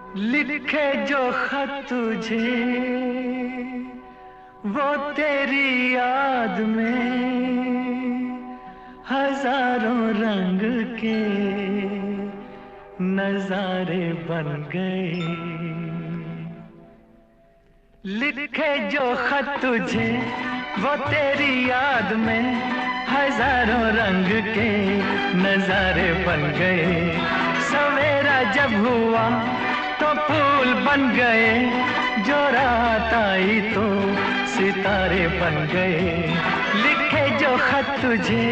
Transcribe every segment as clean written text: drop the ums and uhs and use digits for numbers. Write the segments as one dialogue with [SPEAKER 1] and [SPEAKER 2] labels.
[SPEAKER 1] लिखे जो खत तुझे वो तेरी याद में हजारों रंग के नजारे बन गए। लिखे जो खत तुझे वो तेरी याद में हजारों रंग के नजारे बन गए। सवेरा जब हुआ तो फूल बन गए, जो रात आई तो सितारे बन गए। लिखे जो खत तुझे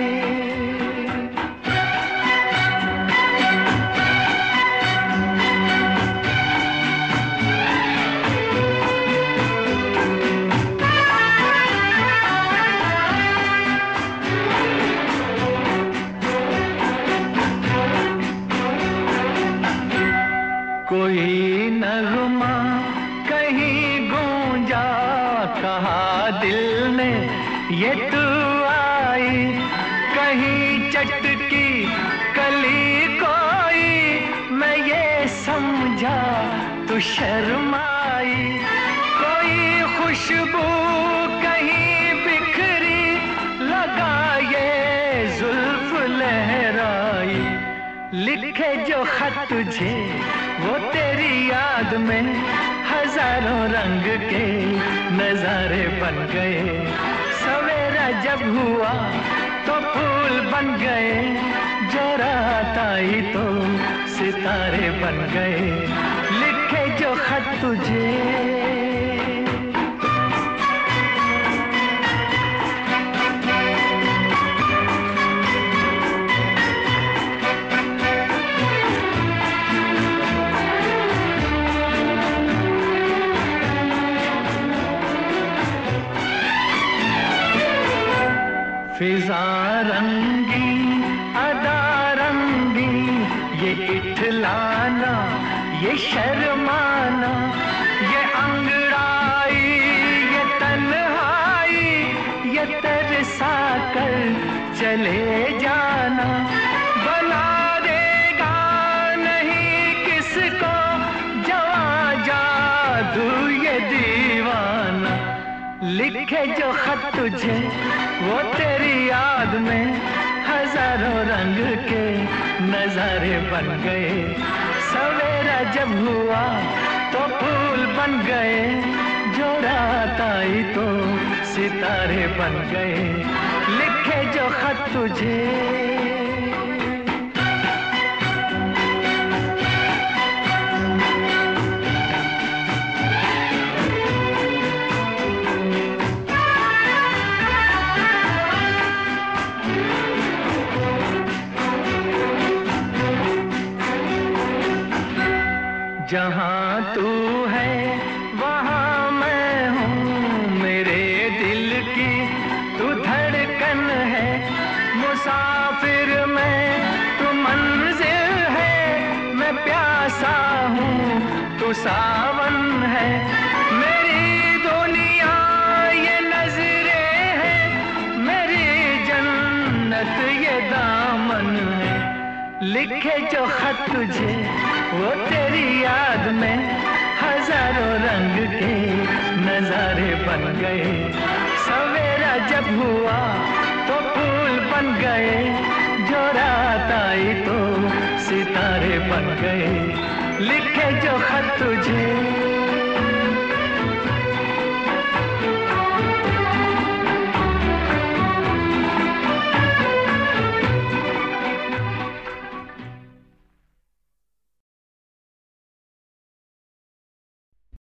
[SPEAKER 1] कोई नगमा कहीं गूंजा, कहा दिल ने ये तू आई। कहीं चटकी कली कोई, मैं ये समझा तू शर्माई। कोई खुशबू कहीं बिखरी, लगा ये जुल्फ लहराई। लिखे जो खत तुझे वो तेरी याद में हजारों रंग के नजारे बन गए। सवेरा जब हुआ तो फूल बन गए, जो रात आई तो सितारे बन गए। लिखे जो खत तुझे फिजा रंगी अदा रंगी, ये इठलाना ये शर्माना, ये अंगड़ाई ये तन्हाई, ये तरसा कर चले जाना। बना देगा नहीं किसको जवां जादू ये दीवाना। लिखे जो खत तुझे वो तेरी याद में हजारों रंग के नजारे बन गए। सवेरा जब हुआ तो फूल बन गए, जो रात आई तो सितारे बन गए। लिखे जो खत तुझे जहाँ तू है वहाँ मैं हूँ, मेरे दिल की तू धड़कन है। मुसाफिर मैं तू मंजिल है, मैं प्यासा हूँ तू सावन है। मेरी दुनिया ये नजरें हैं, मेरी जन्नत ये दामन है। लिखे जो खत तुझे वो तेरी याद में हजारों रंग के नजारे बन गए। सवेरा जब हुआ तो फूल बन गए, जो रात आई तो सितारे बन गए। लिखे जो खत तुझे